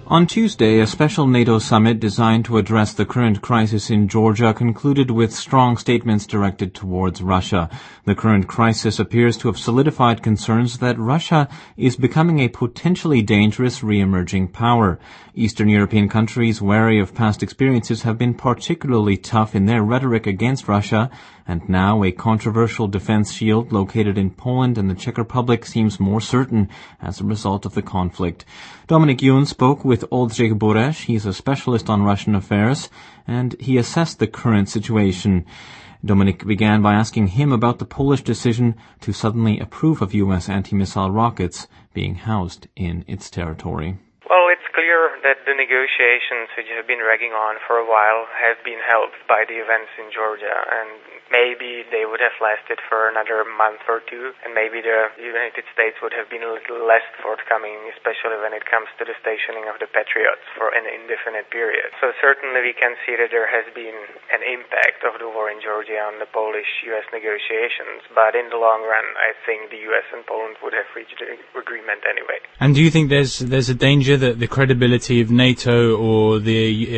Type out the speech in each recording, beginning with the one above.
On Tuesday, a special NATO summit designed to address the current crisis in Georgia concluded with strong statements directed towards Russia. The current crisis appears to have solidified concerns that Russia is becoming a potentially dangerous re-emerging power. Eastern European countries, wary of past experiences, have been particularly tough in their rhetoric against Russia, and now a controversial defense shield located in Poland and the Czech Republic seems more certain as a result of the conflict. Dominik Jun spoke with Oldřich Bureš. He's a specialist on Russian affairs, and he assessed the current situation. Dominik began by asking him about the Polish decision to suddenly approve of U.S. anti-missile rockets being housed in its territory. Well, it's clear that the negotiations, which have been dragging on for a while, have been helped by the events in Georgia, and maybe they would have lasted for another month or two, and maybe the United States would have been a little less forthcoming, especially when it comes to the stationing of the Patriots for an indefinite period. So certainly we can see that there has been an impact of the war in Georgia on the Polish-U.S. negotiations, but in the long run, I think the U.S. and Poland would have reached an agreement anyway. And do you think there's a danger that the credibility of NATO or the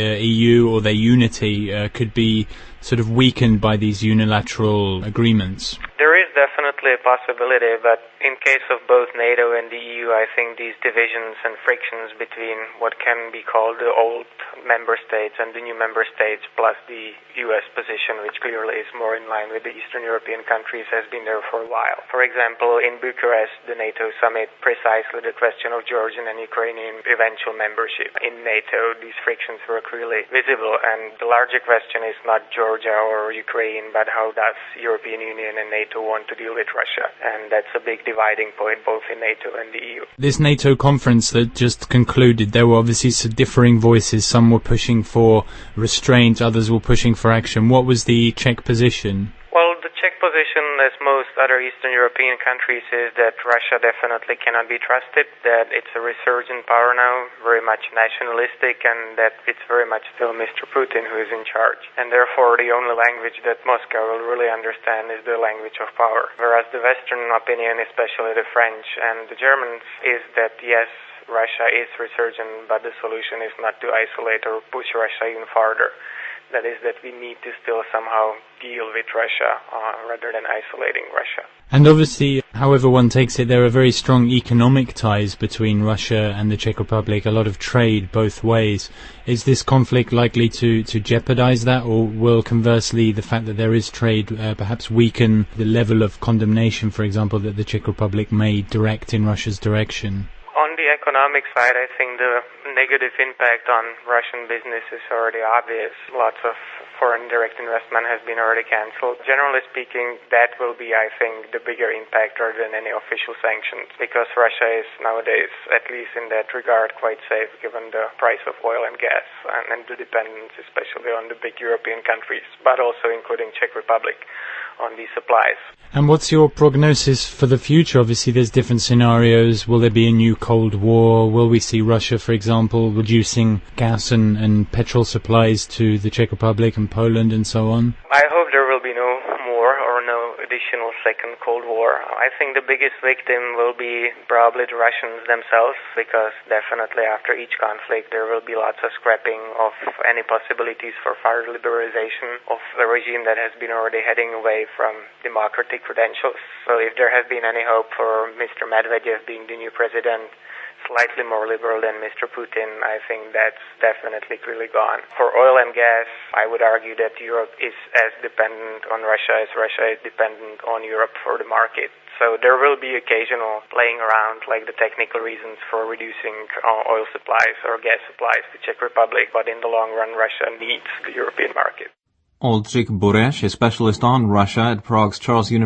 EU or their unity could be sort of weakened by these unilateral agreements? There is definitely a possibility, but in case of both NATO and the EU, I think these divisions and frictions between what can be called the old member states and the new member states, plus the US position, which clearly is more in line with the Eastern European countries, has been there for a while. For example, in Bucharest, the NATO summit, precisely the question of Georgian and Ukrainian eventual membership. In NATO, these frictions were clearly visible, and the larger question is not Georgia or Ukraine, but how does European Union and NATO want to deal with Russia? And that's a big dividing point both in NATO and the EU. This NATO conference that just concluded, there were obviously some differing voices. Some were pushing for restraint, others were pushing for action. What was the Czech position? Well, the Czech position, as most other Eastern European countries, is that Russia definitely cannot be trusted, that it's a resurgent power now, very much nationalistic, and that it's very much still Mr. Putin who is in charge. And therefore, the only language that Moscow will really understand is the language of power. Whereas the Western opinion, especially the French and the Germans, is that yes, Russia is resurgent, but the solution is not to isolate or push Russia even farther. That is, that we need to still somehow deal with Russia rather than isolating Russia. And obviously, however one takes it, there are very strong economic ties between Russia and the Czech Republic, a lot of trade both ways. Is this conflict likely to jeopardize that, or will conversely the fact that there is trade perhaps weaken the level of condemnation, for example, that the Czech Republic may direct in Russia's direction? On the economic side, I think the negative impact on Russian business is already obvious. Lots of foreign direct investment has been already cancelled. Generally speaking, that will be, I think, the bigger impact rather than any official sanctions, because Russia is nowadays, at least in that regard, quite safe given the price of oil and gas and the dependence especially on the big European countries, but also including Czech Republic on these supplies. And what's your prognosis for the future? Obviously, there's different scenarios. Will there be a new Cold War? Will we see Russia, for example, reducing gas and petrol supplies to the Czech Republic and Poland and so on? I hope there will be no more or no additional second Cold War. I think the biggest victim will be probably the Russians themselves, because definitely after each conflict there will be lots of scrapping of any possibilities for further liberalization of a regime that has been already heading away from democratic credentials. So if there has been any hope for Mr. Medvedev being the new president, slightly more liberal than Mr. Putin, I think that's definitely clearly gone. For oil and gas, I would argue that Europe is as dependent on Russia as Russia is dependent on Europe for the market. So there will be occasional playing around, like the technical reasons for reducing oil supplies or gas supplies to Czech Republic, but in the long run, Russia needs the European market. Oldřich Bureš, a specialist on Russia at Prague's Charles University.